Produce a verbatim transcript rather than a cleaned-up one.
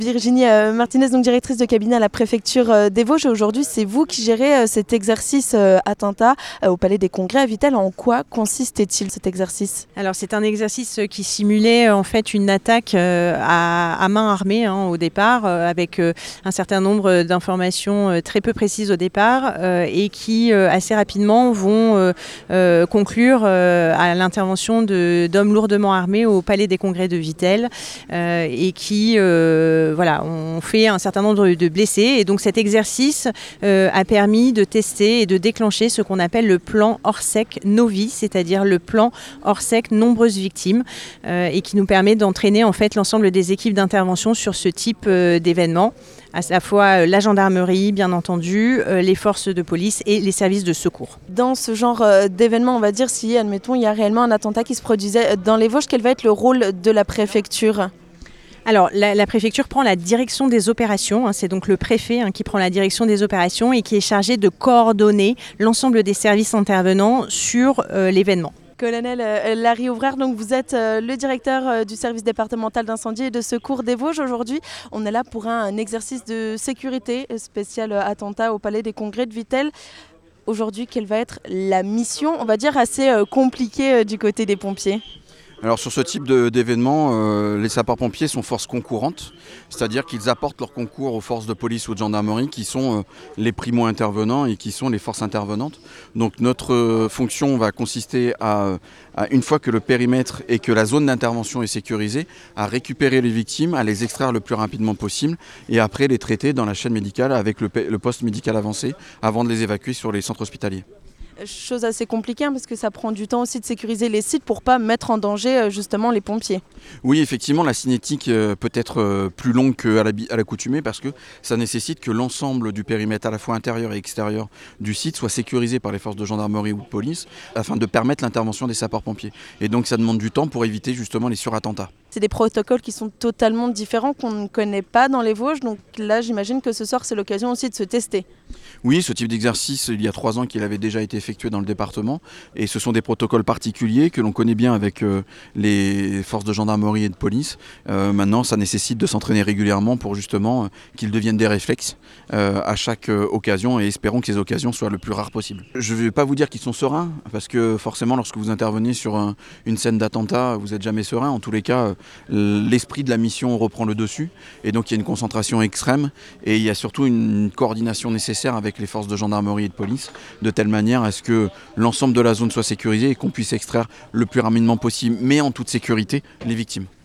Virginie euh, Martinez, donc directrice de cabinet à la préfecture euh, des Vosges. Aujourd'hui, c'est vous qui gérez euh, cet exercice euh, attentat euh, au Palais des Congrès à Vittel. En quoi consistait-il cet exercice? Alors c'est un exercice qui simulait en fait une attaque euh, à, à main armée hein, au départ, euh, avec euh, un certain nombre d'informations euh, très peu précises au départ euh, et qui euh, assez rapidement vont euh, euh, conclure euh, à l'intervention de, d'hommes lourdement armés au Palais des Congrès de Vittel euh, et qui euh, voilà, ont fait un certain nombre de blessés. Et donc cet exercice euh, a permis de tester et de déclencher ce qu'on appelle le plan Orsec Novi, c'est-à-dire le plan Orsec nombreuses victimes euh, et qui nous permet d'entraîner en fait l'ensemble des équipes d'intervention sur ce type euh, d'événement, à la fois euh, la gendarmerie bien entendu, euh, les forces de police et les services de secours. Dans ce genre euh, d'événement, on va dire si admettons il y a réellement un attentat qui se produisait dans les Vosges, quel va être le rôle de la préfecture? Alors, la, la préfecture prend la direction des opérations. Hein, c'est donc le préfet hein, qui prend la direction des opérations et qui est chargé de coordonner l'ensemble des services intervenants sur euh, l'événement. Colonel euh, Larry Ouvrard, donc vous êtes euh, le directeur euh, du service départemental d'incendie et de secours des Vosges. Aujourd'hui, on est là pour un, un exercice de sécurité spécial euh, attentat au Palais des Congrès de Vittel. Aujourd'hui, quelle va être la mission, on va dire, assez euh, compliquée euh, du côté des pompiers? Alors sur ce type de, d'événement, euh, les sapeurs-pompiers sont forces concourantes, c'est-à-dire qu'ils apportent leur concours aux forces de police ou de gendarmerie qui sont euh, les primo-intervenants et qui sont les forces intervenantes. Donc notre euh, fonction va consister à, à, une fois que le périmètre et que la zone d'intervention est sécurisée, à récupérer les victimes, à les extraire le plus rapidement possible et après les traiter dans la chaîne médicale avec le, le poste médical avancé avant de les évacuer sur les centres hospitaliers. Chose assez compliquée hein, parce que ça prend du temps aussi de sécuriser les sites pour ne pas mettre en danger justement les pompiers. Oui, effectivement, la cinétique euh, peut être euh, plus longue qu'à l'accoutumée parce que ça nécessite que l'ensemble du périmètre, à la fois intérieur et extérieur du site, soit sécurisé par les forces de gendarmerie ou de police afin de permettre l'intervention des sapeurs-pompiers. Et donc ça demande du temps pour éviter justement les surattentats. C'est des protocoles qui sont totalement différents, qu'on ne connaît pas dans les Vosges. Donc là, j'imagine que ce soir, c'est l'occasion aussi de se tester. Oui, ce type d'exercice, il y a trois ans qu'il avait déjà été effectué dans le département. Et ce sont des protocoles particuliers que l'on connaît bien avec euh, les forces de gendarmerie et de police. Euh, maintenant, ça nécessite de s'entraîner régulièrement pour justement euh, qu'ils deviennent des réflexes euh, à chaque euh, occasion. Et espérons que ces occasions soient le plus rares possible. Je ne vais pas vous dire qu'ils sont sereins, parce que forcément, lorsque vous intervenez sur un, une scène d'attentat, vous n'êtes jamais serein. En tous les cas, l'esprit de la mission reprend le dessus et donc il y a une concentration extrême et il y a surtout une coordination nécessaire avec les forces de gendarmerie et de police de telle manière à ce que l'ensemble de la zone soit sécurisée et qu'on puisse extraire le plus rapidement possible mais en toute sécurité les victimes.